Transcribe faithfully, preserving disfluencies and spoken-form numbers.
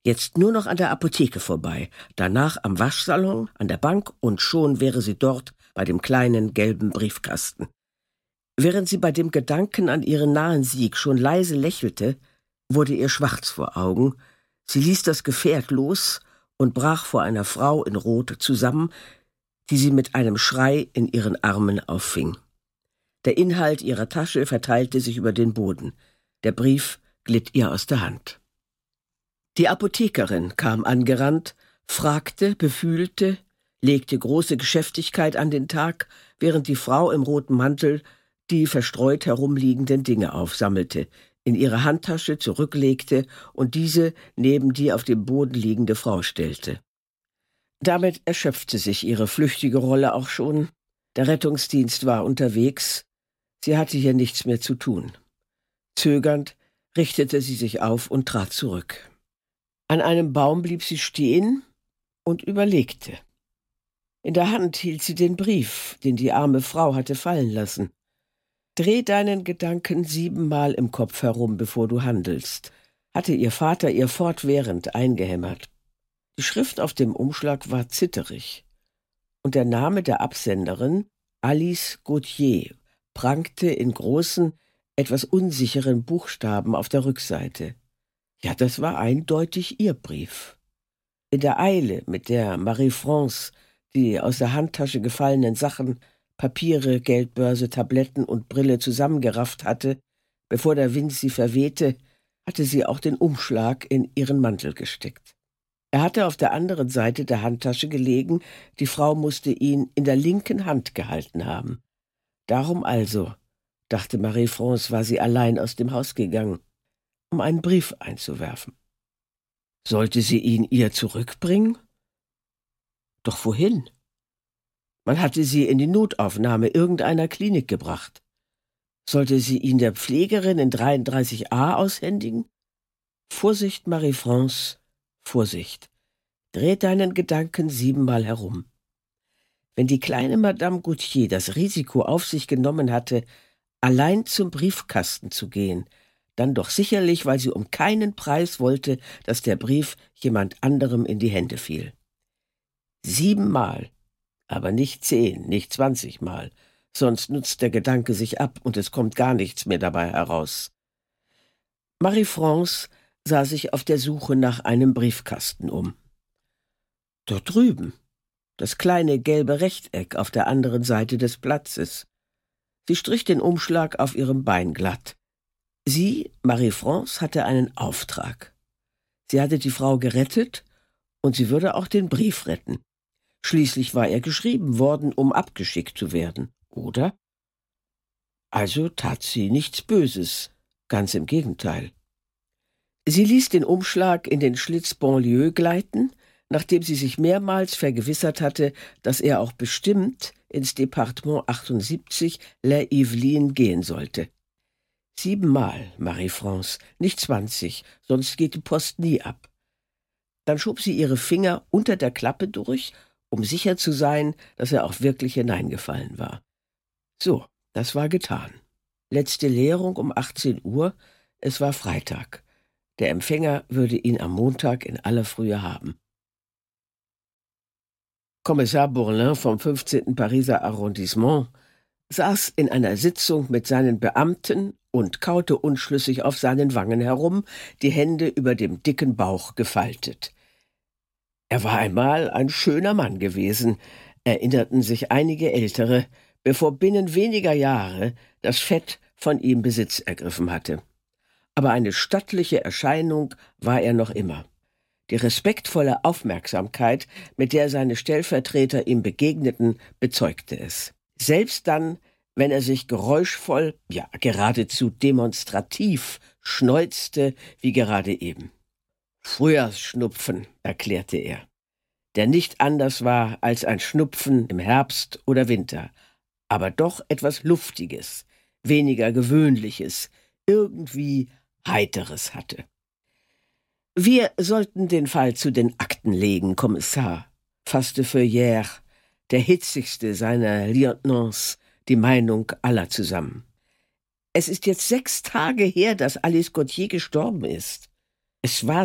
Jetzt nur noch an der Apotheke vorbei, danach am Waschsalon, an der Bank und schon wäre sie dort bei dem kleinen gelben Briefkasten. Während sie bei dem Gedanken an ihren nahen Sieg schon leise lächelte, wurde ihr schwarz vor Augen. Sie ließ das Gefährt los und brach vor einer Frau in Rot zusammen, die sie mit einem Schrei in ihren Armen auffing. Der Inhalt ihrer Tasche verteilte sich über den Boden. Der Brief glitt ihr aus der Hand. Die Apothekerin kam angerannt, fragte, befühlte, legte große Geschäftigkeit an den Tag, während die Frau im roten Mantel die verstreut herumliegenden Dinge aufsammelte, in ihre Handtasche zurücklegte und diese neben die auf dem Boden liegende Frau stellte. Damit erschöpfte sich ihre flüchtige Rolle auch schon. Der Rettungsdienst war unterwegs. Sie hatte hier nichts mehr zu tun. Zögernd richtete sie sich auf und trat zurück. An einem Baum blieb sie stehen und überlegte. In der Hand hielt sie den Brief, den die arme Frau hatte fallen lassen. »Dreh deinen Gedanken siebenmal im Kopf herum, bevor du handelst«, hatte ihr Vater ihr fortwährend eingehämmert. Die Schrift auf dem Umschlag war zitterig, und der Name der Absenderin, Alice Gautier, prangte in großen, etwas unsicheren Buchstaben auf der Rückseite. Ja, das war eindeutig ihr Brief. In der Eile, mit der Marie-France die aus der Handtasche gefallenen Sachen, Papiere, Geldbörse, Tabletten und Brille zusammengerafft hatte, bevor der Wind sie verwehte, hatte sie auch den Umschlag in ihren Mantel gesteckt. Er hatte auf der anderen Seite der Handtasche gelegen, die Frau musste ihn in der linken Hand gehalten haben. Darum also, dachte Marie-France, war sie allein aus dem Haus gegangen, um einen Brief einzuwerfen. Sollte sie ihn ihr zurückbringen? Doch wohin? Man hatte sie in die Notaufnahme irgendeiner Klinik gebracht. Sollte sie ihn der Pflegerin in dreiunddreißig a aushändigen? Vorsicht, Marie-France, Vorsicht. Dreh deinen Gedanken siebenmal herum. Wenn die kleine Madame Gautier das Risiko auf sich genommen hatte, allein zum Briefkasten zu gehen, dann doch sicherlich, weil sie um keinen Preis wollte, dass der Brief jemand anderem in die Hände fiel. Siebenmal, aber nicht zehn, nicht zwanzigmal, sonst nutzt der Gedanke sich ab und es kommt gar nichts mehr dabei heraus. Marie-France sah sich auf der Suche nach einem Briefkasten um. Dort drüben, das kleine gelbe Rechteck auf der anderen Seite des Platzes. Sie strich den Umschlag auf ihrem Bein glatt. Sie, Marie-France, hatte einen Auftrag. Sie hatte die Frau gerettet und sie würde auch den Brief retten. Schließlich war er geschrieben worden, um abgeschickt zu werden, oder? Also tat sie nichts Böses, ganz im Gegenteil. Sie ließ den Umschlag in den Schlitz Bonlieu gleiten, nachdem sie sich mehrmals vergewissert hatte, dass er auch bestimmt ins Departement achtundsiebzig La Yveline gehen sollte. Siebenmal, Marie-France, nicht zwanzig, sonst geht die Post nie ab. Dann schob sie ihre Finger unter der Klappe durch, um sicher zu sein, dass er auch wirklich hineingefallen war. So, das war getan. Letzte Leerung um achtzehn Uhr, es war Freitag. Der Empfänger würde ihn am Montag in aller Frühe haben. Kommissar Bourlin vom fünfzehnten Pariser Arrondissement saß in einer Sitzung mit seinen Beamten und kaute unschlüssig auf seinen Wangen herum, die Hände über dem dicken Bauch gefaltet. Er war einmal ein schöner Mann gewesen, erinnerten sich einige Ältere, bevor binnen weniger Jahre das Fett von ihm Besitz ergriffen hatte. Aber eine stattliche Erscheinung war er noch immer. Die respektvolle Aufmerksamkeit, mit der seine Stellvertreter ihm begegneten, bezeugte es. Selbst dann, wenn er sich geräuschvoll, ja geradezu demonstrativ, schneuzte, wie gerade eben. Frühjahrsschnupfen, erklärte er, der nicht anders war als ein Schnupfen im Herbst oder Winter, aber doch etwas Luftiges, weniger Gewöhnliches, irgendwie Heiteres hatte. »Wir sollten den Fall zu den Akten legen, Kommissar«, fasste Feuillère, der hitzigste seiner Lieutenants, die Meinung aller zusammen. »Es ist jetzt sechs Tage her, dass Alice Gautier gestorben ist. Es war